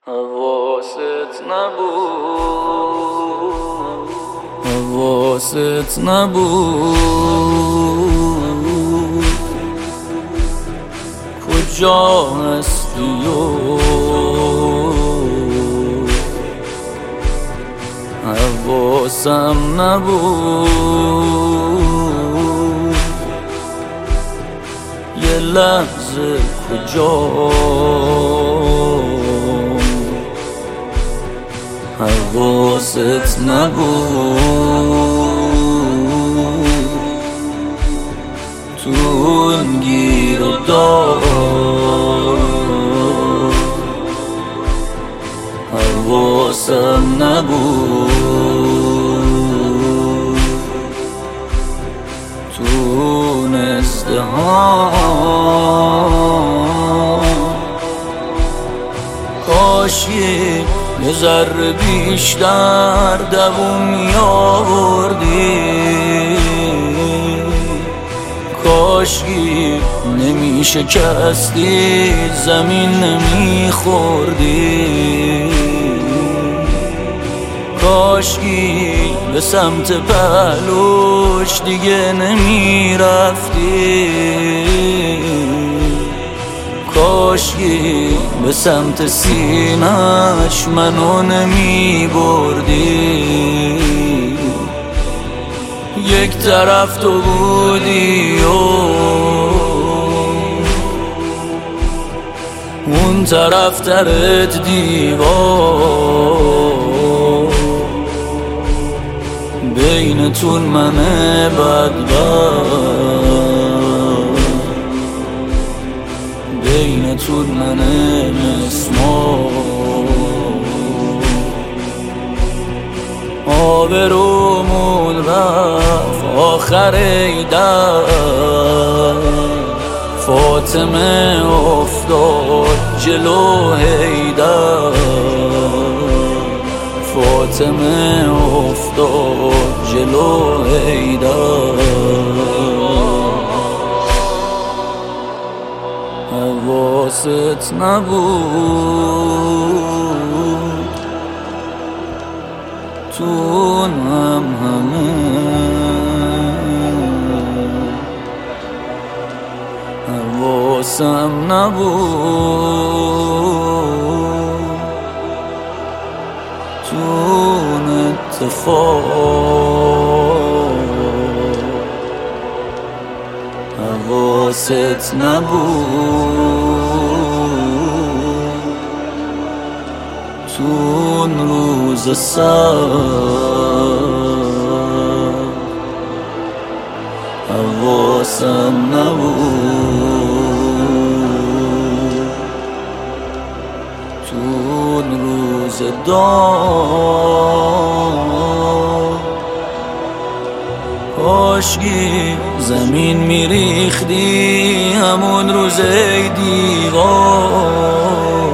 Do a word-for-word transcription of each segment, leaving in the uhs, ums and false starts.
حواست نبود حواست نبود کجا هستی و حواسم نبود یه لحظه کجا حواست نبود تو اون گیر و دار حواسم نبود تو اون ازدحام کاشی یه ذره بیشتر دووم می‌آوردی کاشکی نمی‌شکستی زمین نمی‌خوردی کاشکی به سمت پهلوش دیگه نمی‌رفتی کاشکی به سمت سینه‌اش منو نمی بردی یک طرف تو بودی و اون طرف ترت دیوار بینتون من بدبخت بینتون من مسمار آبرومون رفت آخر ایدر فاطمه افتاد جلو حیدر فاطمه افتاد جلو حیدر حواست نبود تو هم همه حواسم نبود تو اون اتفاق حواست نبود تو اون روز سر حواسم نبود تو اون روز دار کاشکی زمین میریختی همون روز دیوار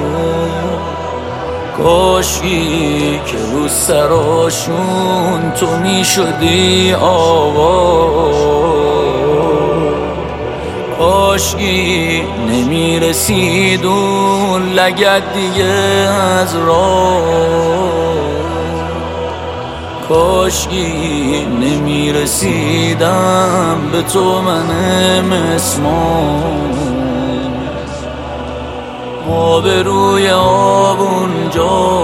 کاشکی که رو سراشون تو میشدی آوار کاشکی نمیرسید اون لگد دیگه از راه کاشکی نمیرسیدم به تو من مسمار آب روی آب اونجا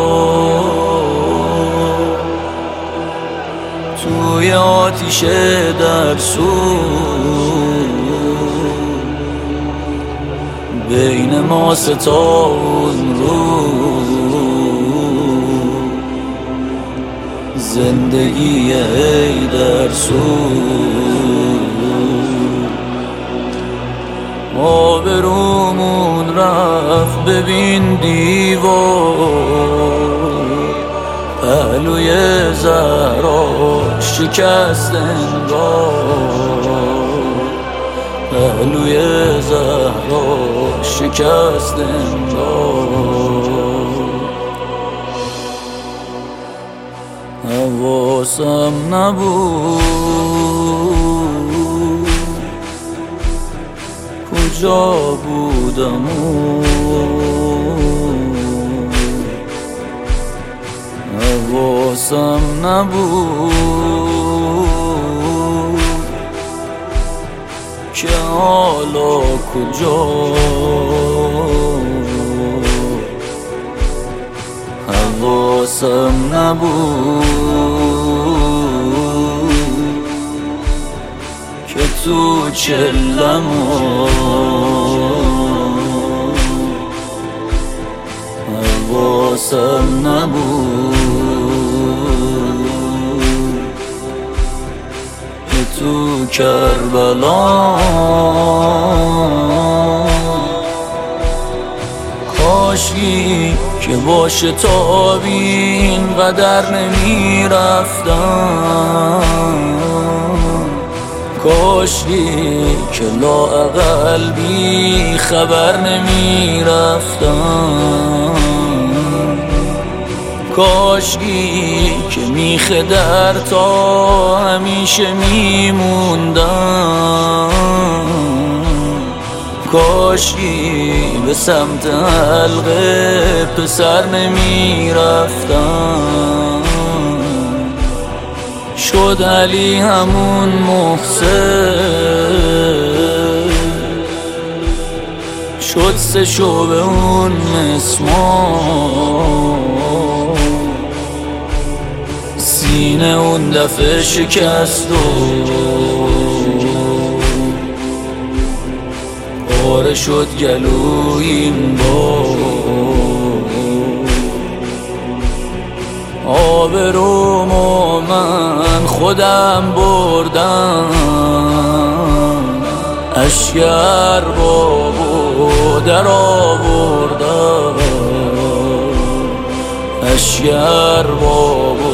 توی آتیش در سوز بین ما ستا اون رو زندگی ای در سوز آبرومون رفت ببین دیوار پهلوی زهرا شکست انگار پهلوی زهرا شکست انگار حواسم نبود کجا بودم و حواسم نبود که حالا کجا، حواسم نبود که تو چلمو، حواسم نبود که تو کربلا کاشی که با شتاب اینقدر نمی رفتم، کاشی که لااقل بی خبر نمی رفتم، کاشی که میخ در تا همیشه میموندم، کاشی به سمت حلقه پسر نمیرفتم. شد علی همون محسن، شد سه شعبه اون مسمار، سینه اون دفعه شکست و پاره شد گلو این بار. آبرومو من خودم بردم، اشکر بابو در آوردم، اشکر بابو